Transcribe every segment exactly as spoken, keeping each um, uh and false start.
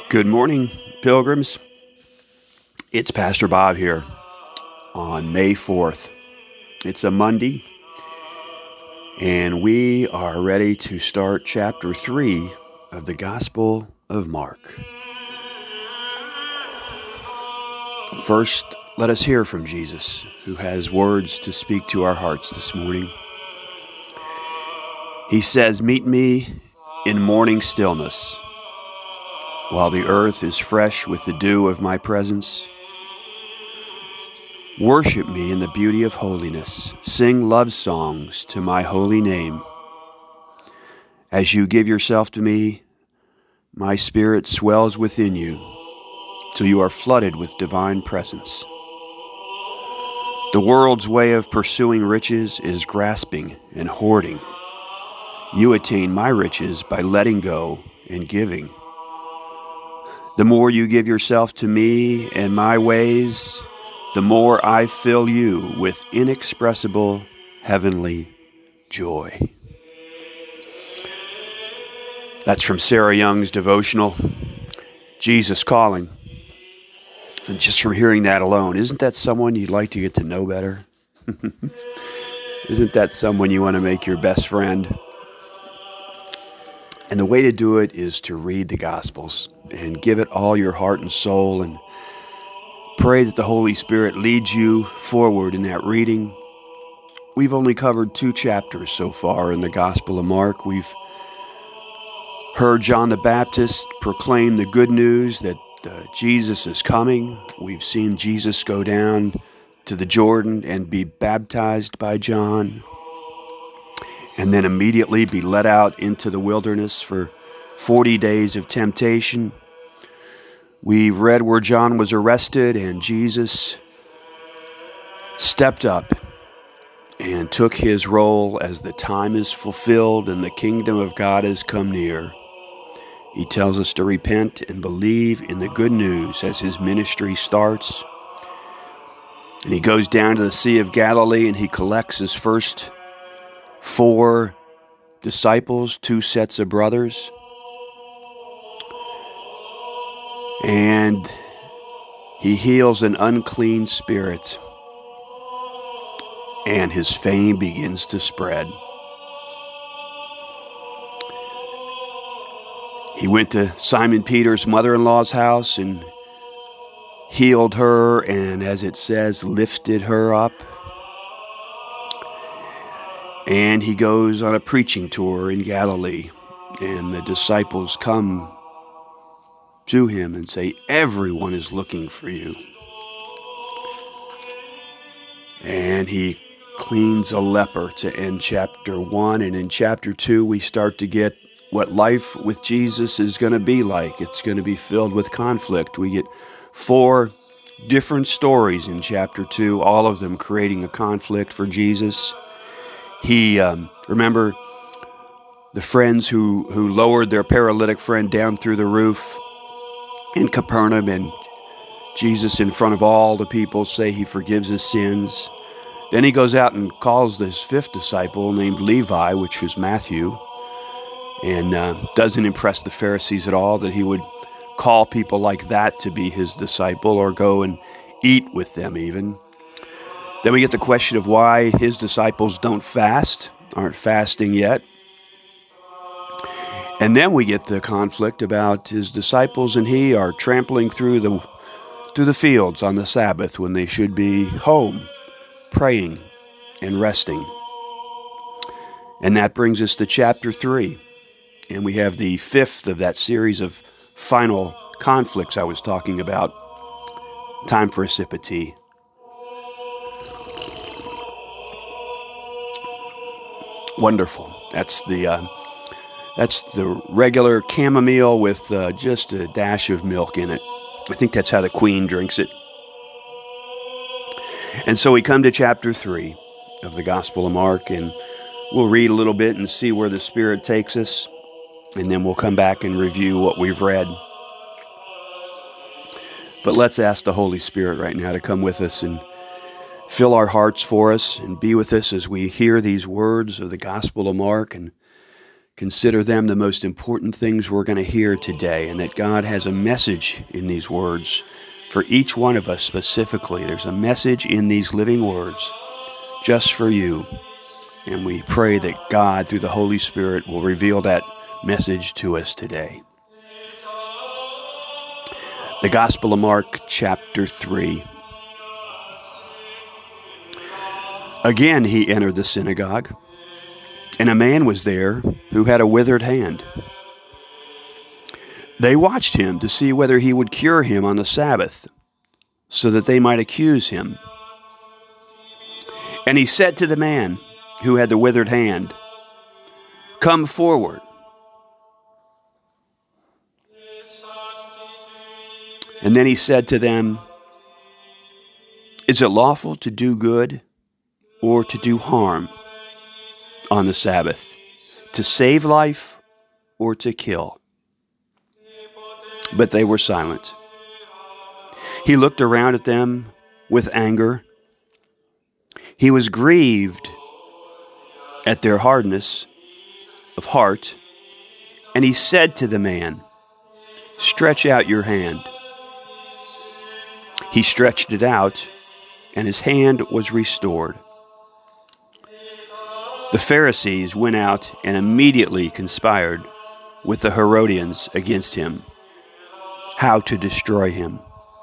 Good morning, pilgrims. It's Pastor Bob here on May fourth. It's a Monday, and we are ready to start chapter three of the Gospel of Mark. First, let us hear from Jesus, who has words to speak to our hearts this morning. He says, "Meet me in morning stillness, while the earth is fresh with the dew of my presence. Worship me in the beauty of holiness. Sing love songs to my holy name. As you give yourself to me, my spirit swells within you, till you are flooded with divine presence. The world's way of pursuing riches is grasping and hoarding. You attain my riches by letting go and giving. The more you give yourself to me and my ways, the more I fill you with inexpressible heavenly joy." That's from Sarah Young's devotional, Jesus Calling. And just from hearing that alone, isn't that someone you'd like to get to know better? Isn't that someone you want to make your best friend? And the way to do it is to read the Gospels and give it all your heart and soul and pray that the Holy Spirit leads you forward in that reading. We've only covered two chapters so far in the Gospel of Mark. We've heard John the Baptist proclaim the good news that uh, Jesus is coming. We've seen Jesus go down to the Jordan and be baptized by John, and then immediately be led out into the wilderness for forty days of temptation. We've read where John was arrested and Jesus stepped up and took his role as the time is fulfilled and the kingdom of God has come near. He tells us to repent and believe in the good news as his ministry starts. And he goes down to the Sea of Galilee and he collects his first four disciples, two sets of brothers. And he heals an unclean spirit. And his fame begins to spread. He went to Simon Peter's mother-in-law's house and healed her, and as it says, lifted her up. And he goes on a preaching tour in Galilee, and the disciples come to him and say, "Everyone is looking for you." And he cleans a leper to end chapter one, and in chapter two we start to get what life with Jesus is going to be like. It's going to be filled with conflict. We get four different stories in chapter two, all of them creating a conflict for Jesus. He, um, remember the friends who, who lowered their paralytic friend down through the roof in Capernaum, and Jesus in front of all the people say he forgives his sins. Then he goes out and calls this fifth disciple named Levi, which was Matthew, and uh, doesn't impress the Pharisees at all that he would call people like that to be his disciple or go and eat with them even. Then we get the question of why his disciples don't fast, aren't fasting yet. And then we get the conflict about his disciples and he are trampling through the through the fields on the Sabbath when they should be home, praying and resting. And that brings us to chapter three. And we have the fifth of that series of final conflicts I was talking about. Time for a sip of tea. Wonderful. That's the uh, that's the regular chamomile with uh, just a dash of milk in it. I think that's how the Queen drinks it. And so we come to chapter three of the Gospel of Mark, and we'll read a little bit and see where the Spirit takes us, and then we'll come back and review what we've read. But let's ask the Holy Spirit right now to come with us and fill our hearts for us and be with us as we hear these words of the Gospel of Mark and consider them the most important things we're going to hear today, and that God has a message in these words for each one of us specifically. There's a message in these living words just for you. And we pray that God, through the Holy Spirit, will reveal that message to us today. The Gospel of Mark, chapter three. Again he entered the synagogue, and a man was there who had a withered hand. They watched him to see whether he would cure him on the Sabbath, so that they might accuse him. And he said to the man who had the withered hand, "Come forward." And then he said to them, "Is it lawful to do good or to do harm on the Sabbath, to save life or to kill?" But they were silent. He looked around at them with anger. He was grieved at their hardness of heart, and he said to the man, "Stretch out your hand." He stretched it out, and his hand was restored. The Pharisees went out and immediately conspired with the Herodians against him, how to destroy him.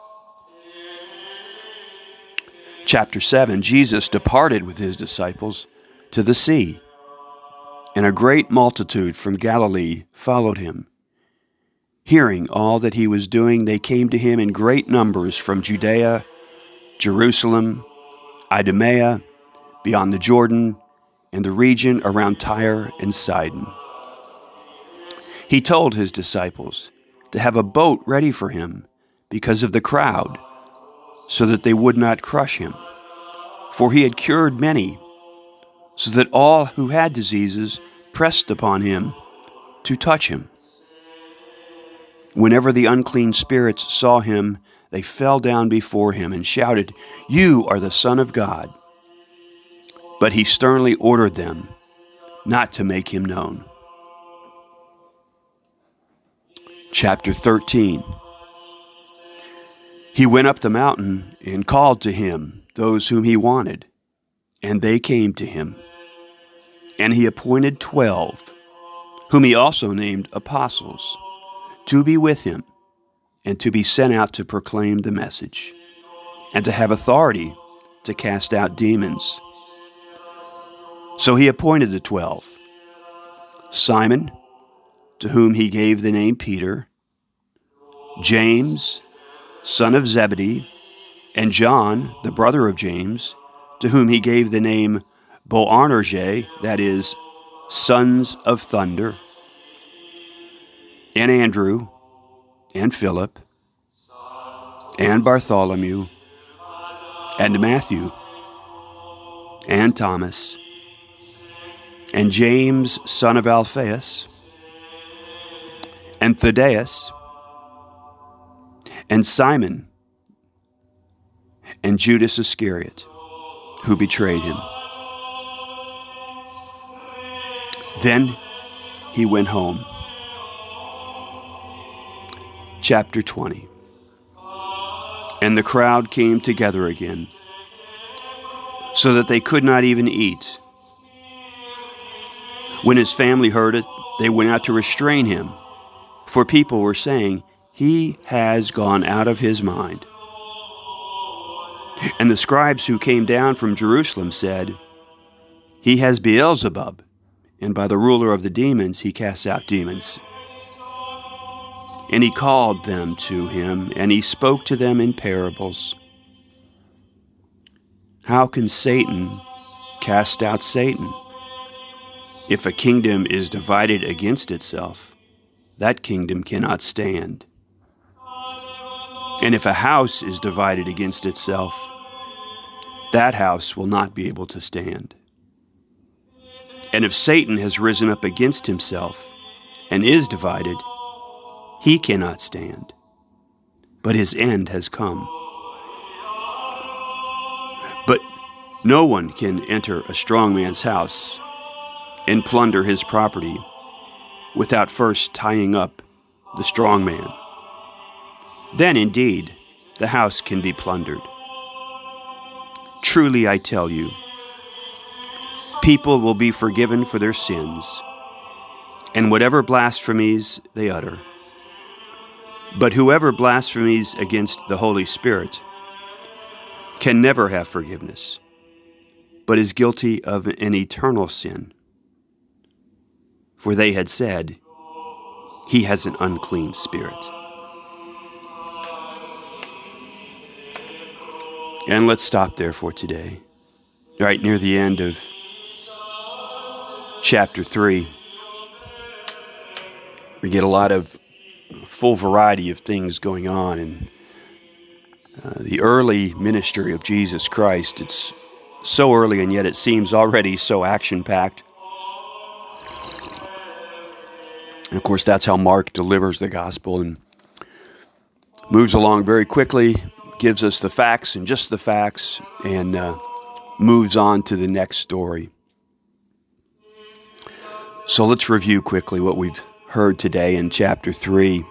Chapter seven, Jesus departed with his disciples to the sea, and a great multitude from Galilee followed him. Hearing all that he was doing, they came to him in great numbers from Judea, Jerusalem, Idumea, beyond the Jordan, and the region around Tyre and Sidon. He told his disciples to have a boat ready for him because of the crowd, so that they would not crush him. For he had cured many, so that all who had diseases pressed upon him to touch him. Whenever the unclean spirits saw him, they fell down before him and shouted, "You are the Son of God." But he sternly ordered them not to make him known. Chapter thirteen. He went up the mountain and called to him those whom he wanted, and they came to him. And he appointed twelve, whom he also named apostles, to be with him, and to be sent out to proclaim the message, and to have authority to cast out demons. So he appointed the twelve: Simon, to whom he gave the name Peter, James, son of Zebedee, and John, the brother of James, to whom he gave the name Boanerges, that is, sons of thunder, and Andrew, and Philip, and Bartholomew, and Matthew, and Thomas, and James, son of Alphaeus, and Thaddeus, and Simon, and Judas Iscariot, who betrayed him. Then he went home. Chapter twenty. And the crowd came together again, so that they could not even eat. When his family heard it, they went out to restrain him, for people were saying, "He has gone out of his mind." And the scribes who came down from Jerusalem said, "He has Beelzebub, and by the ruler of the demons he casts out demons." And he called them to him, and he spoke to them in parables. How can Satan cast out Satan? If a kingdom is divided against itself, that kingdom cannot stand. And if a house is divided against itself, that house will not be able to stand. And if Satan has risen up against himself and is divided, he cannot stand, but his end has come. But no one can enter a strong man's house and plunder his property without first tying up the strong man. Then indeed the house can be plundered. Truly I tell you, people will be forgiven for their sins, and whatever blasphemies they utter. But whoever blasphemies against the Holy Spirit can never have forgiveness, but is guilty of an eternal sin. For they had said, he has an unclean spirit. And let's stop there for today. Right near the end of chapter three, we get a lot of full variety of things going on in uh, the early ministry of Jesus Christ. It's so early, and yet it seems already so action-packed. And of course, that's how Mark delivers the gospel and moves along very quickly, gives us the facts and just the facts, and uh, moves on to the next story. So let's review quickly what we've heard today in chapter three.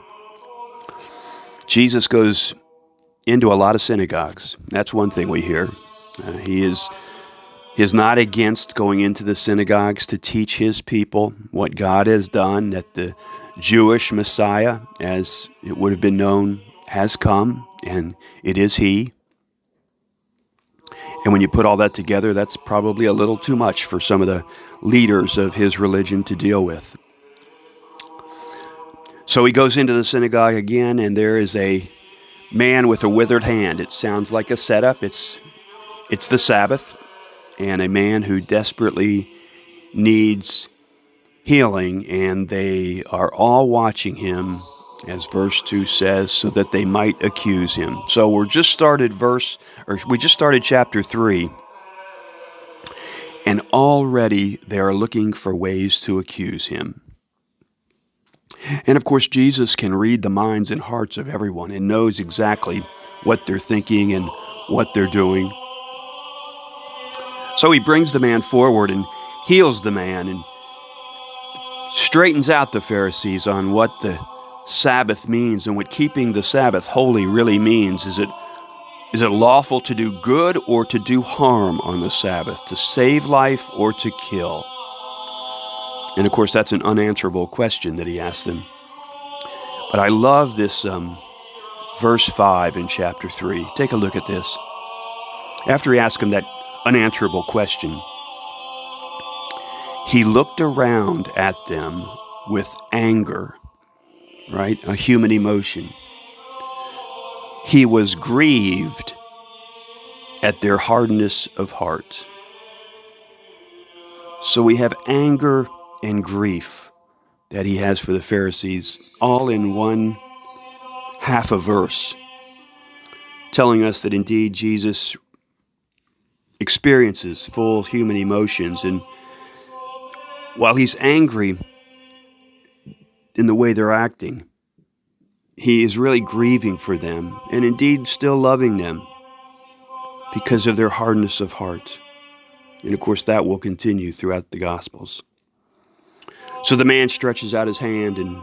Jesus goes into a lot of synagogues. That's one thing we hear. Uh, he is he is not against going into the synagogues to teach his people what God has done, that the Jewish Messiah, as it would have been known, has come, and it is he. And when you put all that together, that's probably a little too much for some of the leaders of his religion to deal with. So he goes into the synagogue again, and there is a man with a withered hand. It sounds like a setup. It's it's the Sabbath, and a man who desperately needs healing, and they are all watching him, as verse two says, so that they might accuse him. So we're just started verse, or we just started chapter three, and already they are looking for ways to accuse him. And of course, Jesus can read the minds and hearts of everyone and knows exactly what they're thinking and what they're doing. So he brings the man forward and heals the man and straightens out the Pharisees on what the Sabbath means and what keeping the Sabbath holy really means. Is it is it lawful to do good or to do harm on the Sabbath, to save life or to kill? And of course, that's an unanswerable question that he asked them. But I love this um, verse five in chapter three. Take a look at this. After he asked him that unanswerable question, he looked around at them with anger, right? A human emotion. He was grieved at their hardness of heart. So we have anger and grief that he has for the Pharisees, all in one half a verse, telling us that indeed Jesus experiences full human emotions. And while he's angry in the way they're acting, he is really grieving for them, and indeed still loving them because of their hardness of heart. And of course, that will continue throughout the Gospels. So the man stretches out his hand, and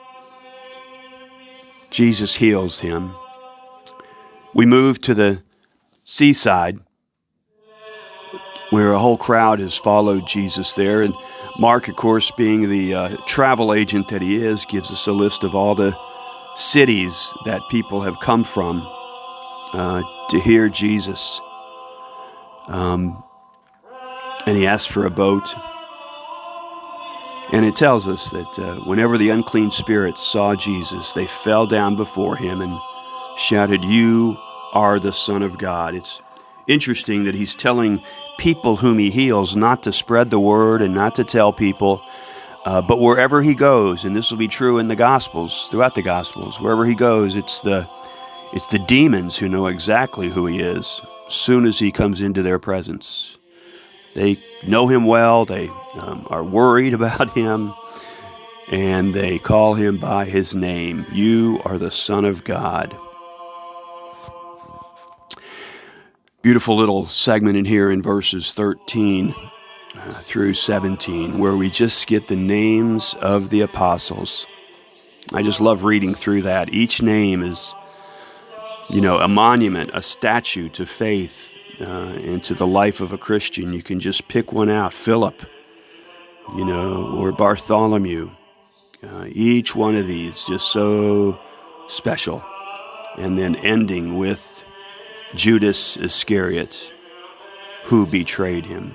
Jesus heals him. We move to the seaside, where a whole crowd has followed Jesus there. And Mark, of course, being the uh, travel agent that he is, gives us a list of all the cities that people have come from uh, to hear Jesus. Um, and he asks for a boat. And it tells us that uh, whenever the unclean spirits saw Jesus, they fell down before him and shouted, "You are the Son of God." It's interesting that he's telling people whom he heals not to spread the word and not to tell people, uh, but wherever he goes, and this will be true in the Gospels, throughout the Gospels, wherever he goes, it's the it's the demons who know exactly who he is as soon as he comes into their presence. They know him well, they um, are worried about him, and they call him by his name. "You are the Son of God." Beautiful little segment in here in verses thirteen uh, through seventeen, where we just get the names of the apostles. I just love reading through that. Each name is, you know, a monument, a statue to faith uh, and to the life of a Christian. You can just pick one out. Philip, you know, or Bartholomew. Uh, each one of these just so special. And then ending with Judas Iscariot, who betrayed him.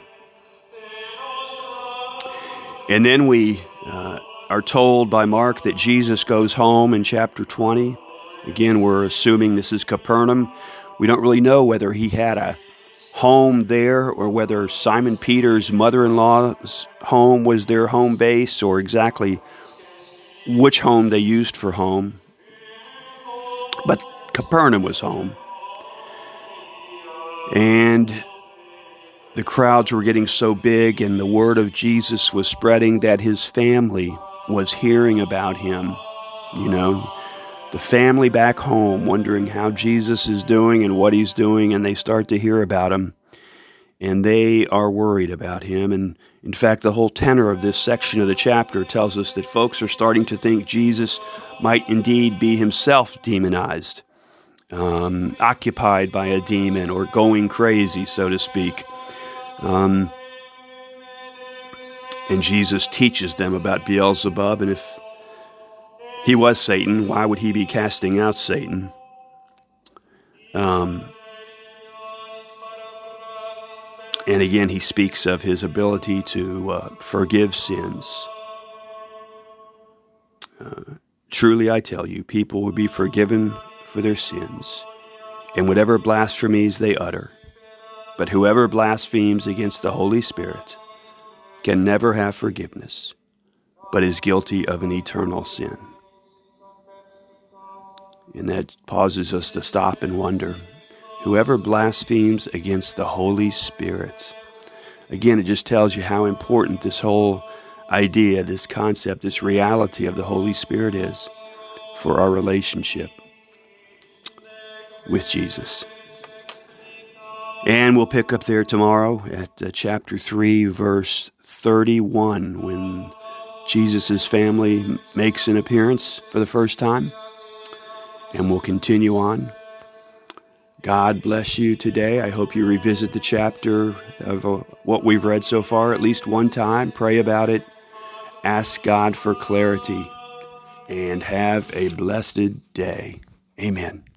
And then we uh, are told by Mark that Jesus goes home in chapter twenty. Again, we're assuming this is Capernaum. We don't really know whether he had a home there or whether Simon Peter's mother-in-law's home was their home base, or exactly which home they used for home. But Capernaum was home. And the crowds were getting so big and the word of Jesus was spreading that his family was hearing about him. You know, the family back home wondering how Jesus is doing and what he's doing, and they start to hear about him. And they are worried about him. And in fact, the whole tenor of this section of the chapter tells us that folks are starting to think Jesus might indeed be himself demonized, um, occupied by a demon, or going crazy, so to speak. Um, and Jesus teaches them about Beelzebub, and if he was Satan, why would he be casting out Satan? Um, and again, he speaks of his ability to uh, forgive sins. Uh, truly, I tell you, people will be forgiven for their sins and whatever blasphemies they utter. But whoever blasphemes against the Holy Spirit can never have forgiveness, but is guilty of an eternal sin. And that causes us to stop and wonder. Whoever blasphemes against the Holy Spirit. Again, it just tells you how important this whole idea, this concept, this reality of the Holy Spirit is for our relationship with Jesus. And we'll pick up there tomorrow at uh, chapter three, verse thirty-one, when Jesus' family makes an appearance for the first time. And we'll continue on. God bless you today. I hope you revisit the chapter of uh, what we've read so far at least one time. Pray about it. Ask God for clarity. And have a blessed day. Amen.